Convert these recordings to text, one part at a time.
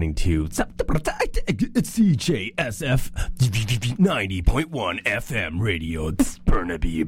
listening to CJSF 90.1 FM radio. Burnaby.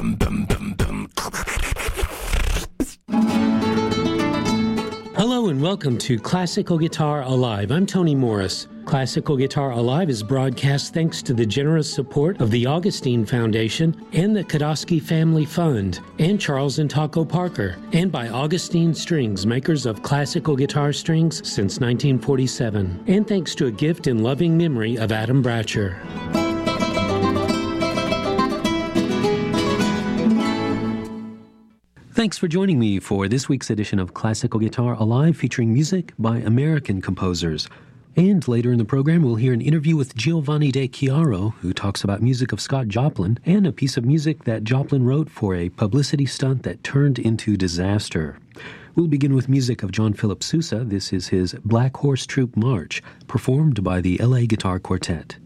Hello and welcome to Classical Guitar Alive. I'm Tony Morris. Classical Guitar Alive is broadcast thanks to the generous support of the Augustine Foundation and the Kodosky Family Fund and Charles and Taco Parker, and by Augustine Strings, makers of classical guitar strings since 1947, and thanks to a gift in loving memory of Adam Bratcher. Thanks for joining me for this week's edition of Classical Guitar Alive, featuring music by American composers. And later in the program, we'll hear an interview with Giovanni De Chiaro, who talks about music of Scott Joplin, and a piece of music that Joplin wrote for a publicity stunt that turned into disaster. We'll begin with music of John Philip Sousa. This is his Black Horse Troop March, performed by the LA Guitar Quartet.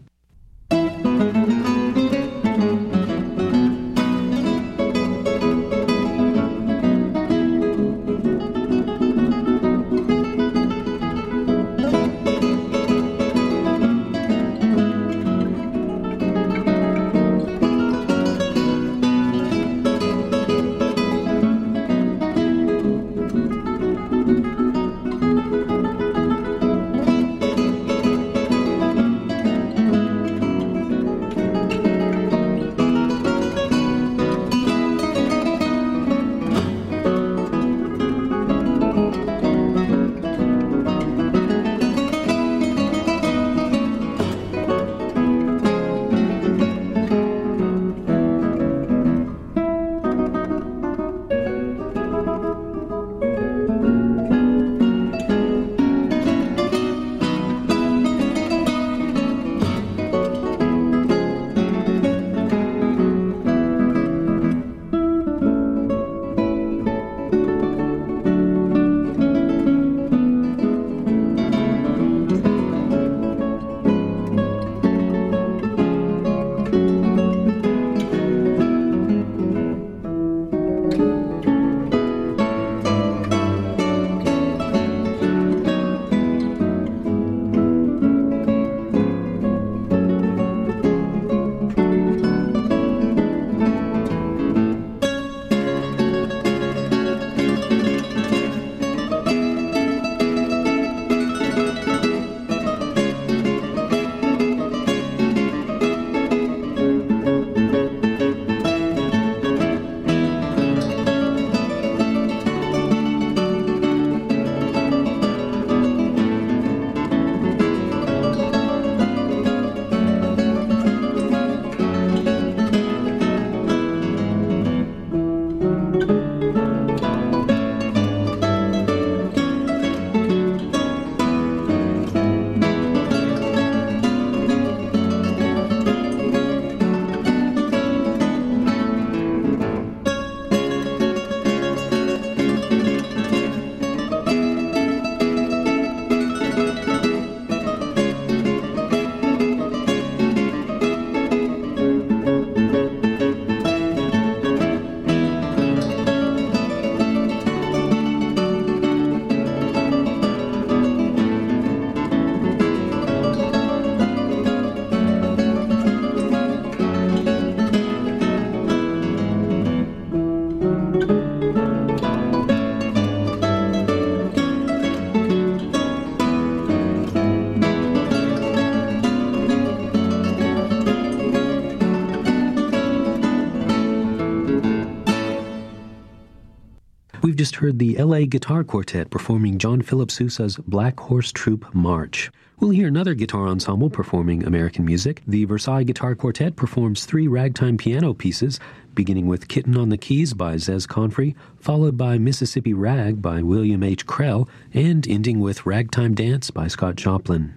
We've just heard the LA Guitar Quartet performing John Philip Sousa's Black Horse Troop March. We'll hear another guitar ensemble performing American music. The Versailles Guitar Quartet performs 3 ragtime piano pieces, beginning with Kitten on the Keys by Zez Confrey, followed by Mississippi Rag by William H. Krell, and ending with Ragtime Dance by Scott Joplin.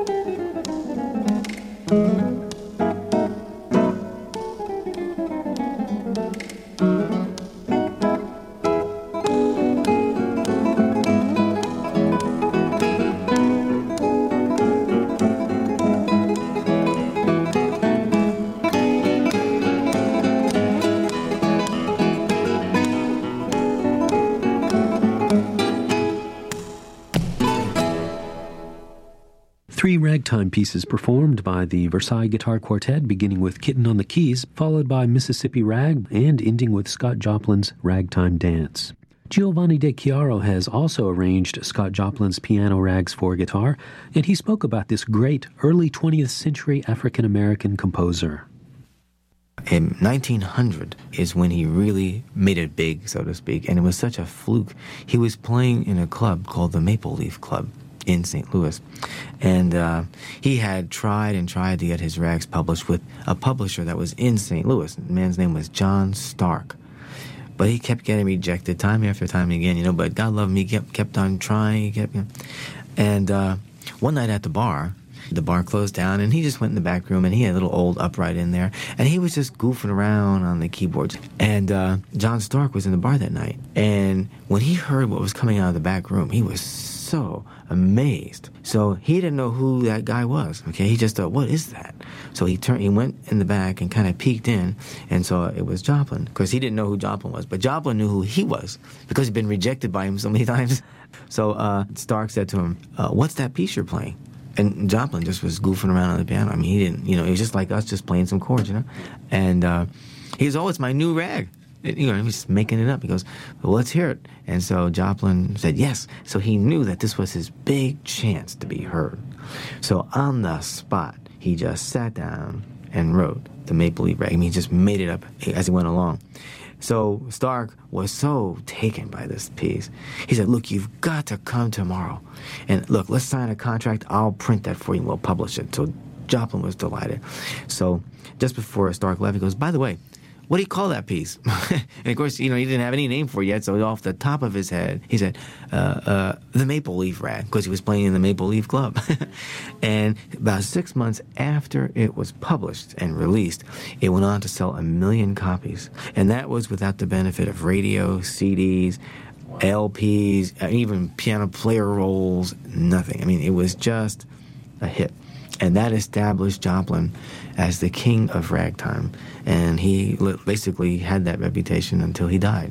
Three ragtime pieces performed by the Versailles Guitar Quartet, beginning with Kitten on the Keys, followed by Mississippi Rag, and ending with Scott Joplin's Ragtime Dance. Giovanni De Chiaro has also arranged Scott Joplin's piano rags for guitar, and he spoke about this great early 20th century African-American composer. In 1900 is when he really made it big, so to speak, and it was such a fluke. He was playing in a club called the Maple Leaf Club in St. Louis, and he had tried to get his rags published with a publisher that was in St. Louis. The man's name was John Stark, but he kept getting rejected time after time again, but God love him, he kept on trying, and one night at the bar closed down, and he just went in the back room, and he had a little old upright in there, and he was just goofing around on the keyboards. And John Stark was in the bar that night, and when he heard what was coming out of the back room, he was so amazed. So he didn't know who that guy was, okay? He just thought, what is that? So he went in the back and kind of peeked in, and saw it was Joplin, because he didn't know who Joplin was, but Joplin knew who he was, because he'd been rejected by him so many times. So Stark said to him, what's that piece you're playing? And Joplin just was goofing around on the piano. I mean, he didn't, it was just like us just playing some chords, And he goes, oh, it's my new rag. He was just making it up. He goes, well, let's hear it. And so Joplin said yes. So he knew that this was his big chance to be heard. So on the spot, he just sat down and wrote the Maple Leaf Rag. I mean, he just made it up as he went along. So Stark was so taken by this piece. He said, look, you've got to come tomorrow. And look, let's sign a contract. I'll print that for you and we'll publish it. So Joplin was delighted. So just before Stark left, he goes, by the way, what do you call that piece? And of course, he didn't have any name for it yet, so off the top of his head, he said, the Maple Leaf Rag, because he was playing in the Maple Leaf Club. And about 6 months after it was published and released, it went on to sell 1 million copies. And that was without the benefit of radio, CDs, LPs, even piano player rolls, nothing. I mean, it was just a hit. And that established Joplin as the king of ragtime. And he basically had that reputation until he died.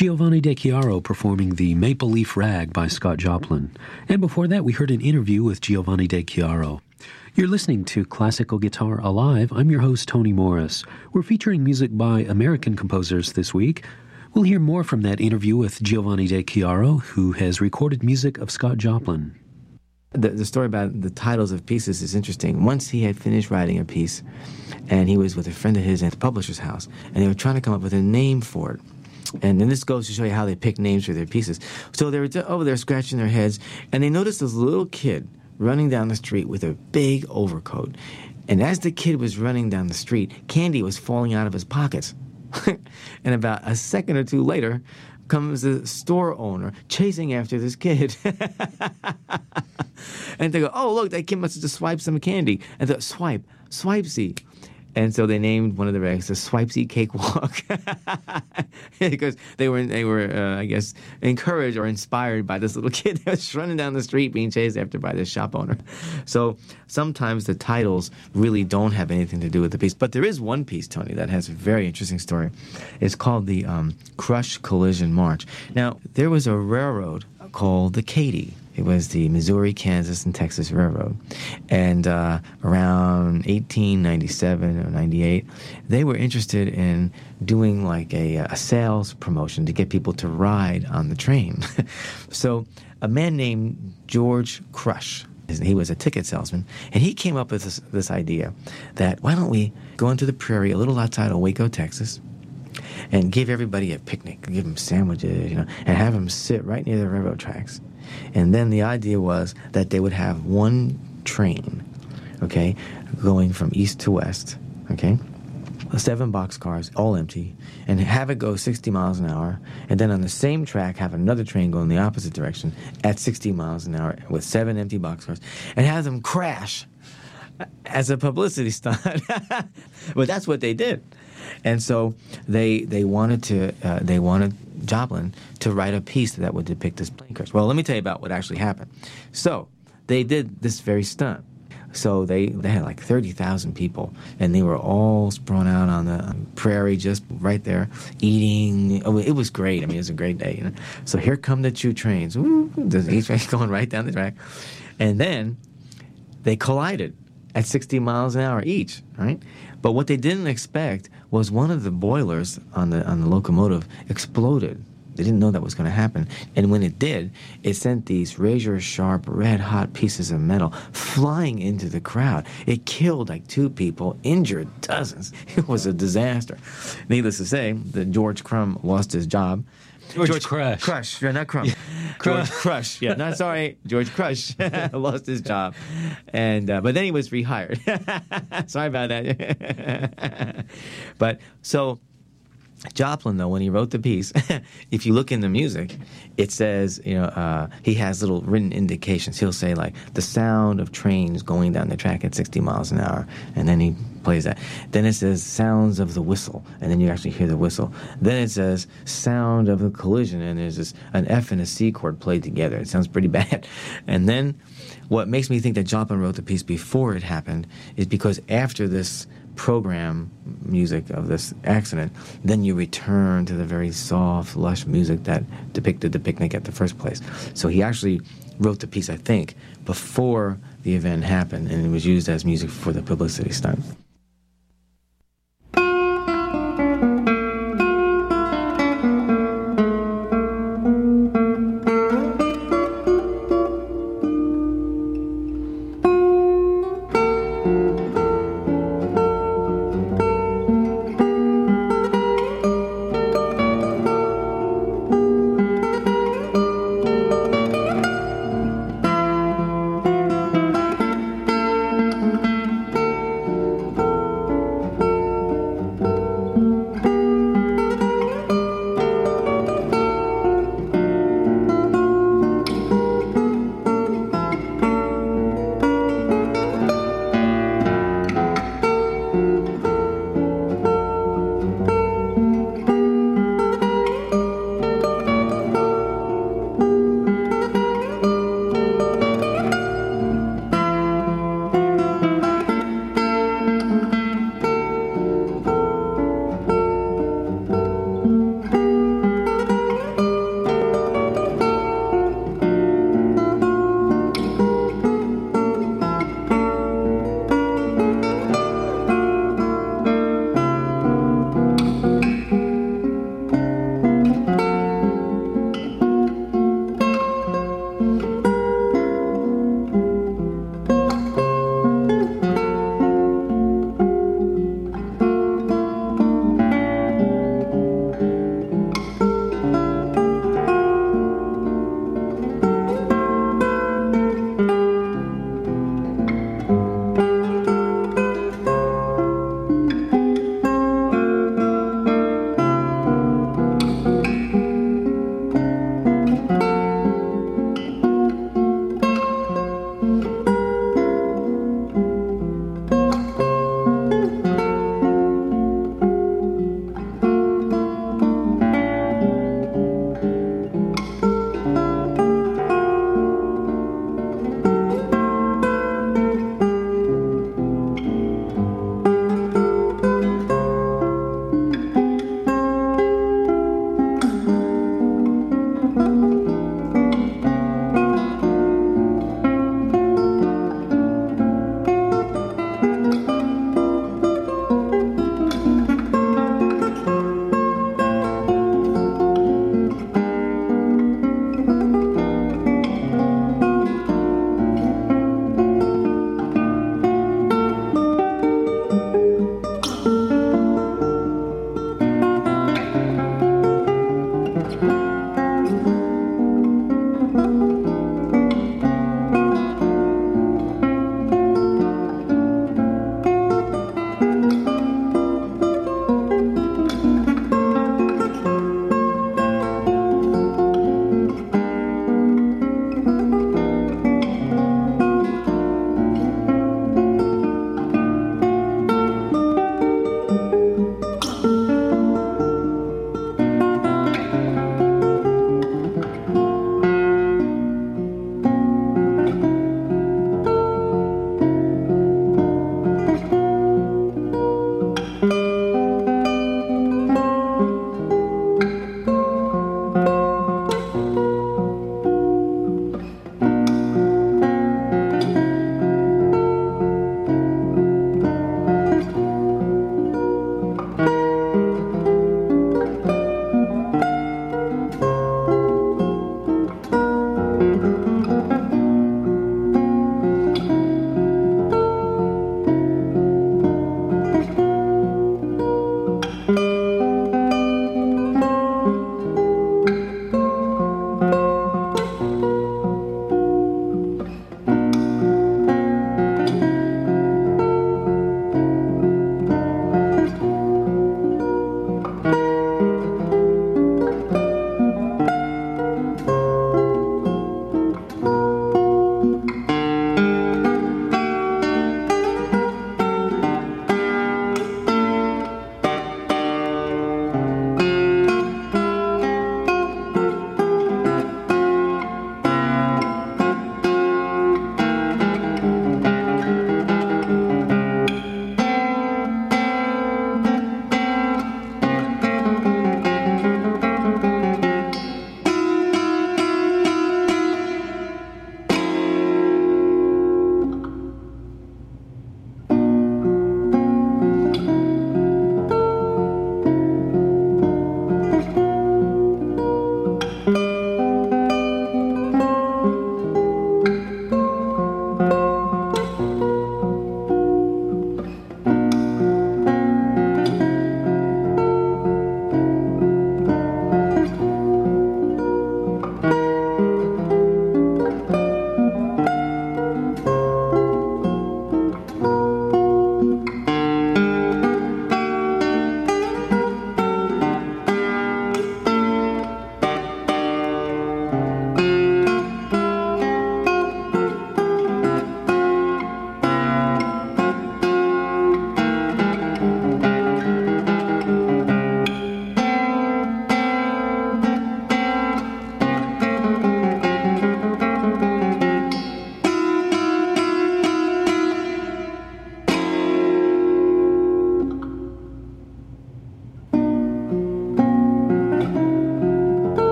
Giovanni De Chiaro performing the Maple Leaf Rag by Scott Joplin. And before that, we heard an interview with Giovanni De Chiaro. You're listening to Classical Guitar Alive. I'm your host, Tony Morris. We're featuring music by American composers this week. We'll hear more from that interview with Giovanni De Chiaro, who has recorded music of Scott Joplin. The story about the titles of pieces is interesting. Once he had finished writing a piece, and he was with a friend of his at the publisher's house, and they were trying to come up with a name for it. And then this goes to show you how they pick names for their pieces. So they were over there scratching their heads, and they noticed this little kid running down the street with a big overcoat. And as the kid was running down the street, candy was falling out of his pockets. And about a second or two later, comes the store owner chasing after this kid. And they go, oh, look, that kid must have just swiped some candy. And they go, Swipesy. And so they named one of the rags the Swipesy Cakewalk because they were I guess, encouraged or inspired by this little kid that was running down the street being chased after by this shop owner. So sometimes the titles really don't have anything to do with the piece. But there is one piece, Tony, that has a very interesting story. It's called the Crush Collision March. Now, there was a railroad called the Katy. It was the Missouri, Kansas, and Texas Railroad. And around 1897 or 98, they were interested in doing like a sales promotion to get people to ride on the train. So a man named George Crush, he was a ticket salesman, and he came up with this idea that why don't we go into the prairie a little outside of Waco, Texas, and give everybody a picnic, give them sandwiches, and have them sit right near the railroad tracks. And then the idea was that they would have one train, okay, going from east to west, okay, 7 boxcars, all empty, and have it go 60 miles an hour, and then on the same track have another train go in the opposite direction at 60 miles an hour with 7 empty boxcars, and have them crash as a publicity stunt. But that's what they did. And so they wanted Joplin to write a piece that would depict this plane crash. Well, let me tell you about what actually happened. So they did this very stunt. So they had like 30,000 people, and they were all spread out on the prairie just right there eating. Oh, it was great. I mean, it was a great day. So here come the 2 trains. Ooh, each train going right down the track. And then they collided at 60 miles an hour each, right? But what they didn't expect was one of the boilers on the locomotive exploded. They didn't know that was going to happen. And when it did, it sent these razor-sharp, red-hot pieces of metal flying into the crowd. It killed like 2 people, injured dozens. It was a disaster. Needless to say, George Crumb lost his job. George Crush. Crush, yeah, not Crumb. Yeah. George Crush, yeah, not sorry. George Crush lost his job, and but then he was rehired. Sorry about that. But so Joplin, though, when he wrote the piece, if you look in the music, it says, he has little written indications. He'll say, like, the sound of trains going down the track at 60 miles an hour, and then he plays that. Then it says sounds of the whistle, and then you actually hear the whistle. Then it says sound of a collision, and there's an F and a C chord played together. It sounds pretty bad. And then what makes me think that Joplin wrote the piece before it happened is because after this program music of this accident, then you return to the very soft, lush music that depicted the picnic at the first place. So he actually wrote the piece, I think, before the event happened, and it was used as music for the publicity stunt.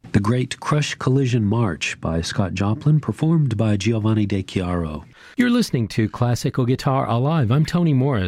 The Great Crush Collision March by Scott Joplin, performed by Giovanni De Chiaro. You're listening to Classical Guitar Alive. I'm Tony Morris.